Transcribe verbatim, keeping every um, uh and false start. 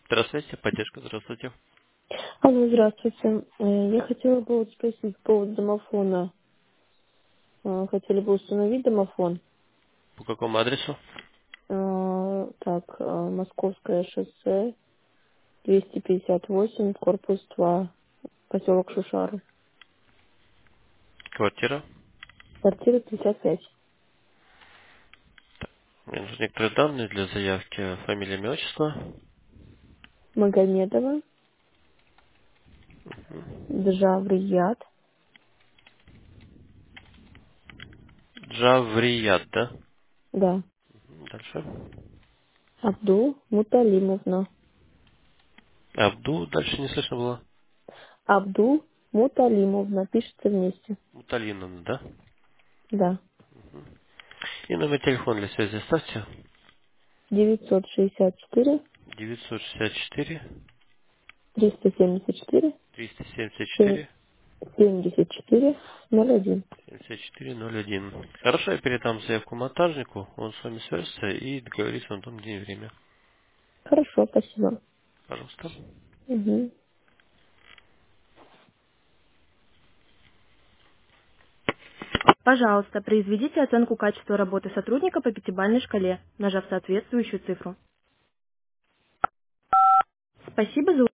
Здравствуйте, поддержка, здравствуйте. Алло, здравствуйте. Э, Я хотела бы вот спросить по поводу домофона. Э, Хотели бы установить домофон. По какому адресу? Э, Так, э, Московское шоссе, двести пятьдесят восемь, корпус два, поселок Шушары. Квартира. Квартира пятьдесят пять. Мне нужны некоторые данные для заявки. Фамилия, имя, отчество. Магомедова, Джаврият, Джаврият, да? да, Дальше. Абдул Муталимовна. Абду, дальше не слышно было. Абдул Муталимовна, пишется вместе. Муталиновна, да? Да, И номер телефона для связи оставьте. девятьсот шестьдесят четыре, девятьсот шестьдесят четыре, триста семьдесят четыре, триста семьдесят четыре, семьдесят четыре, ноль один. семьдесят четыре ноль один. Хорошо, я передам заявку монтажнику, он с вами свяжется и договорится на том день и время. Хорошо, спасибо. Пожалуйста. Мгм. Пожалуйста, произведите оценку качества работы сотрудника по пятибалльной шкале, нажав соответствующую цифру. Спасибо за